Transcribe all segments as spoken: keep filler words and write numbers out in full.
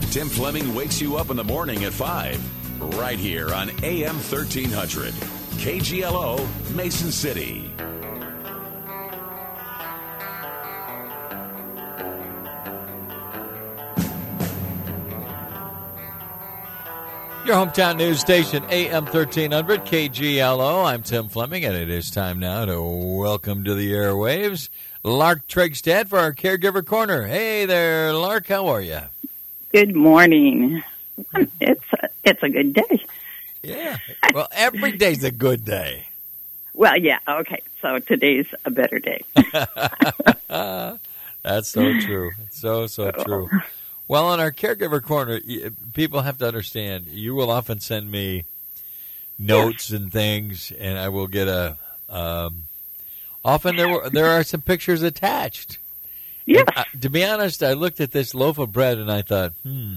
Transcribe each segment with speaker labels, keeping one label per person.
Speaker 1: Tim Fleming wakes you up in the morning at five, right here on A M thirteen hundred, K G L O, Mason City.
Speaker 2: Your hometown news station, A M thirteen hundred, K G L O. I'm Tim Fleming, and it is time now to welcome to the airwaves Lark Tregstad for our Caregiver Corner. Hey there, Lark. How are you?
Speaker 3: Good morning. It's a, it's a good day.
Speaker 2: Yeah. Well, every day's a good day.
Speaker 3: Well, yeah. Okay. So today's a better day.
Speaker 2: That's so true. So, so true. Well, on our Caregiver Corner, people have to understand, you will often send me notes and things, and I will get a, um, often there were, there are some pictures attached.
Speaker 3: Yeah.
Speaker 2: I, to be honest, I looked at this loaf of bread, and I thought, hmm.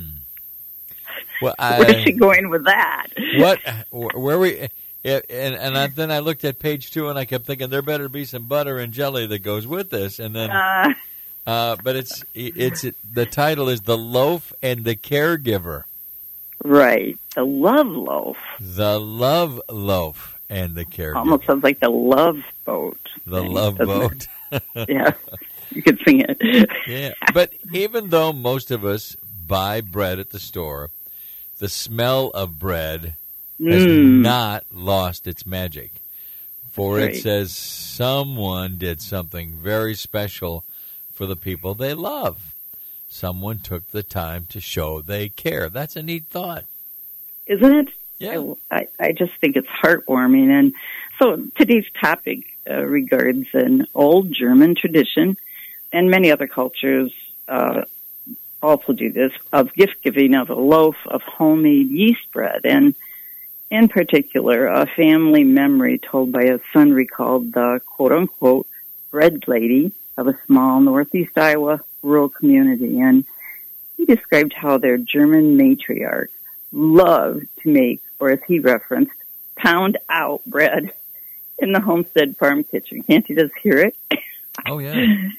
Speaker 2: Well, I,
Speaker 3: Where's she going with that?
Speaker 2: What, where we, and, and I, then I looked at page two, and I kept thinking, there better be some butter and jelly that goes with this, and then...
Speaker 3: Uh,
Speaker 2: Uh, but it's it's it, the title is The Loaf and the Caregiver.
Speaker 3: Right. The love loaf.
Speaker 2: The Love Loaf and the Caregiver.
Speaker 3: Almost sounds like the love boat.
Speaker 2: The
Speaker 3: thing,
Speaker 2: Love Boat.
Speaker 3: Yeah. You could sing it.
Speaker 2: Yeah. But even though most of us buy bread at the store, the smell of bread has
Speaker 3: Mm.
Speaker 2: not lost its magic. For
Speaker 3: Right.
Speaker 2: it says someone did something very special for the people they love. Someone took the time to show they care. That's a neat thought.
Speaker 3: Isn't it?
Speaker 2: Yeah.
Speaker 3: I, I, I just think it's heartwarming. And so today's topic uh, regards an old German tradition, and many other cultures uh, also do this, of gift giving of a loaf of homemade yeast bread. And in particular, a family memory told by a son recalled the quote-unquote bread lady of a small northeast Iowa rural community. And he described how their German matriarch loved to make, or as he referenced, pound out bread in the homestead farm kitchen. Can't you just hear it?
Speaker 2: Oh, yeah.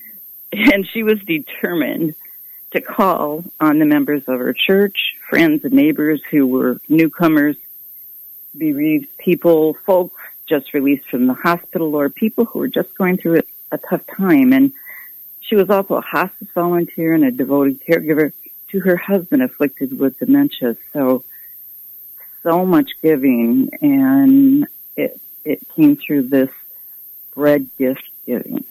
Speaker 3: And she was determined to call on the members of her church, friends and neighbors who were newcomers, bereaved people, folks just released from the hospital, or people who were just going through a, a tough time. And she was also a hospice volunteer and a devoted caregiver to her husband afflicted with dementia. So, so much giving, and it it came through this bread gift giving.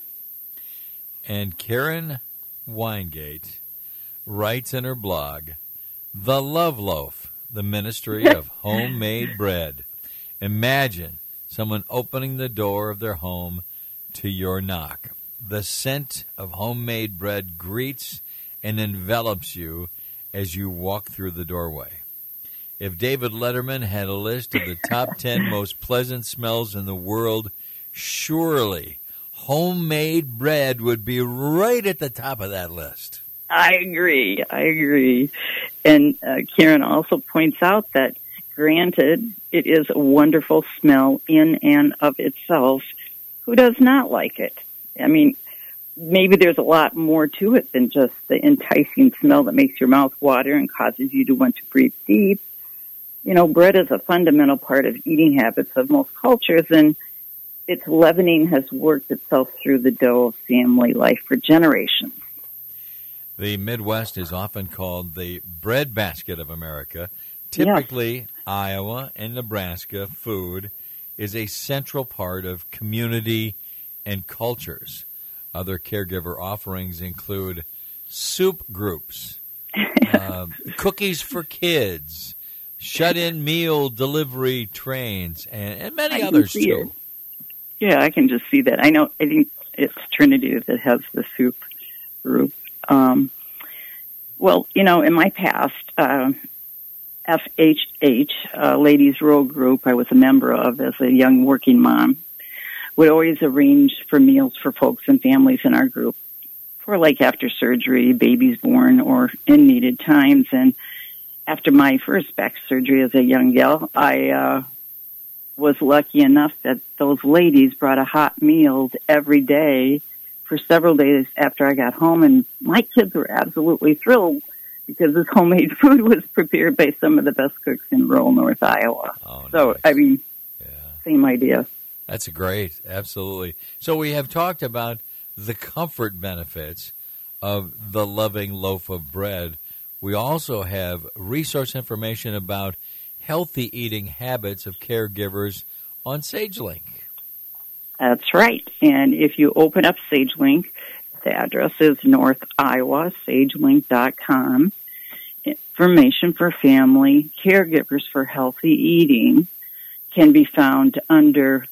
Speaker 2: And Karen Weingate writes in her blog, The Love Loaf, the ministry of homemade bread. Imagine someone opening the door of their home to your knock. The scent of homemade bread greets and envelops you as you walk through the doorway. If David Letterman had a list of the top ten most pleasant smells in the world, surely homemade bread would be right at the top of that list.
Speaker 3: I agree. I agree. And uh, Karen also points out that, granted, it is a wonderful smell in and of itself. Who does not like it? I mean, maybe there's a lot more to it than just the enticing smell that makes your mouth water and causes you to want to breathe deep. You know, bread is a fundamental part of eating habits of most cultures, and its leavening has worked itself through the dough of family life for generations.
Speaker 2: The Midwest is often called the breadbasket of America. Typically, yes. Iowa and Nebraska food is a central part of community and cultures. Other caregiver offerings include soup groups, uh, cookies for kids, shut-in meal delivery trains, and, and many
Speaker 3: I
Speaker 2: others, too.
Speaker 3: It. Yeah, I can just see that. I know, I think it's Trinity that has the soup group. Um, well, you know, in my past, uh, F H H, uh, Ladies Rural Group, I was a member of as a young working mom, would always arrange for meals for folks and families in our group for like after surgery, babies born, or in needed times. And after my first back surgery as a young gal, I uh, was lucky enough that those ladies brought a hot meal every day for several days after I got home, and my kids were absolutely thrilled because this homemade food was prepared by some of the best cooks in rural North Iowa.
Speaker 2: Oh,
Speaker 3: so,
Speaker 2: nice.
Speaker 3: I mean,
Speaker 2: Yeah.
Speaker 3: same idea.
Speaker 2: That's great. Absolutely. So we have talked about the comfort benefits of the loving loaf of bread. We also have resource information about healthy eating habits of caregivers on SageLink.
Speaker 3: That's right. And if you open up SageLink, the address is North Iowa, sagelink dot com. Information for family, caregivers for healthy eating can be found under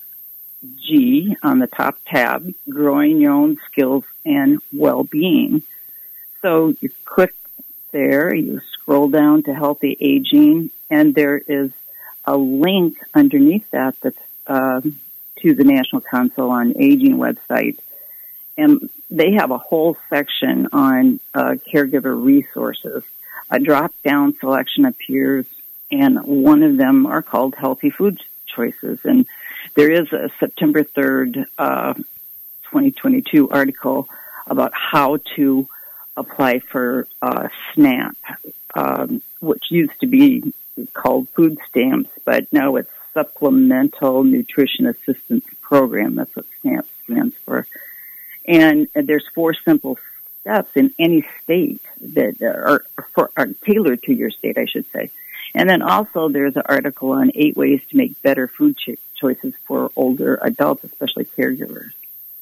Speaker 3: G on the top tab, Growing Your Own Skills and Well-Being. So you click there, you scroll down to Healthy Aging, and there is a link underneath that that's uh, to the National Council on Aging website. And they have a whole section on uh, caregiver resources. A drop-down selection appears, and one of them are called Healthy Food Choices. And there is a September third, uh, twenty twenty-two article about how to apply for uh, SNAP, um, which used to be called food stamps, but now it's Supplemental Nutrition Assistance Program. That's what SNAP stands for. And, and there's four simple steps in any state that are, for, are tailored to your state, I should say. And then also there's an article on eight ways to make better food cho- choices for older adults, especially caregivers.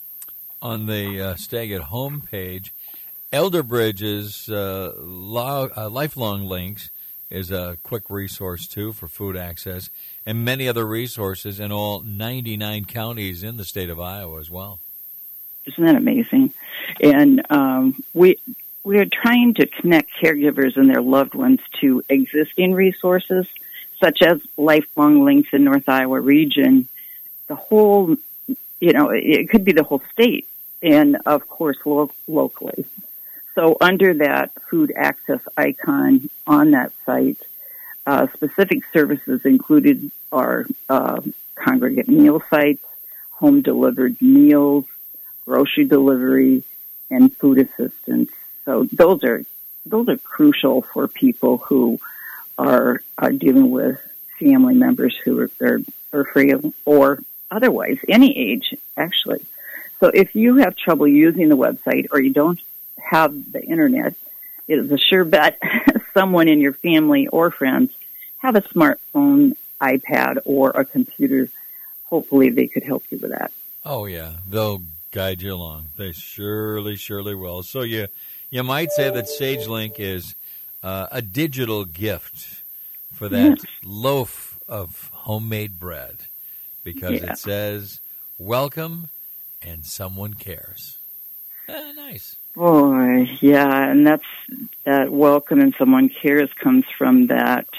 Speaker 2: On the uh, Stay at Home page, Elder Bridge's uh, lo- uh, Lifelong Links is a quick resource, too, for food access, and many other resources in all ninety-nine counties in the state of Iowa as well.
Speaker 3: Isn't that amazing? And um, we we are trying to connect caregivers and their loved ones to existing resources, such as Lifelong Links in North Iowa region. The whole, you know, it could be the whole state, and of course lo- locally. So under that food access icon on that site, uh, specific services included are uh, congregate meal sites, home delivered meals, grocery delivery, and food assistance. So those are those are crucial for people who are are dealing with family members who are, are, are frail or otherwise any age, actually. So if you have trouble using the website or you don't have the internet, it is a sure bet someone in your family or friends have a smartphone, iPad, or a computer. Hopefully they could help you with that.
Speaker 2: Oh, yeah. They'll guide you along. They surely, surely will. So you you might say that SageLink is uh, a digital gift for that yes. loaf of homemade bread because yeah. it says, welcome and someone cares. Eh, nice.
Speaker 3: Boy, yeah, and that's that welcome and someone cares comes from that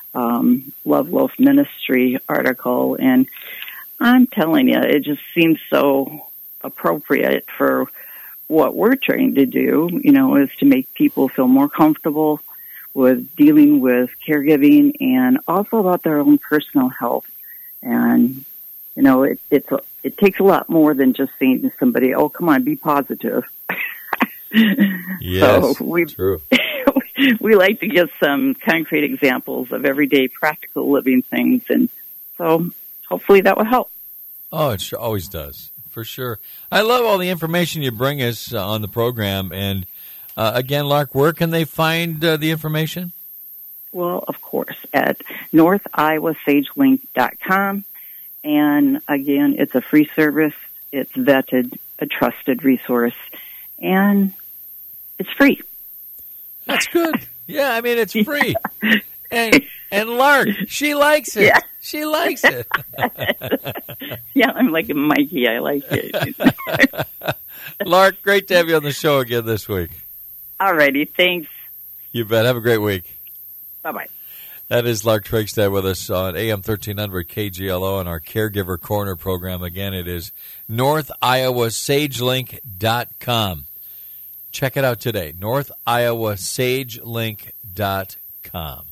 Speaker 3: um, Love Loaf Ministry article. And I'm telling you, it just seems so appropriate for what we're trying to do, you know, is to make people feel more comfortable with dealing with caregiving and also about their own personal health. And, you know, it, it's a, it takes a lot more than just saying to somebody, oh, come on, be positive.
Speaker 2: Yes,
Speaker 3: so we,
Speaker 2: true.
Speaker 3: we like to give some concrete examples of everyday practical living things. And so hopefully that will help.
Speaker 2: Oh, it sure always does. For sure. I love all the information you bring us uh, on the program. And uh, again, Lark, where can they find uh, the information?
Speaker 3: Well, of course, at north iowa sagelink dot com. And again, it's a free service. It's vetted, a trusted resource, and it's free.
Speaker 2: That's good. Yeah, I mean, it's free. Yeah. And and Lark, she likes it.
Speaker 3: Yeah.
Speaker 2: She likes it.
Speaker 3: Yeah, I'm like Mikey. I like it.
Speaker 2: Lark, great to have you on the show again this week.
Speaker 3: All righty. Thanks.
Speaker 2: You bet. Have a great week.
Speaker 3: Bye-bye.
Speaker 2: That is Lark Trigstad with us on A M thirteen hundred K G L O and our Caregiver Corner program. Again, it is north iowa sagelink dot com. Check it out today, north iowa sagelink dot com.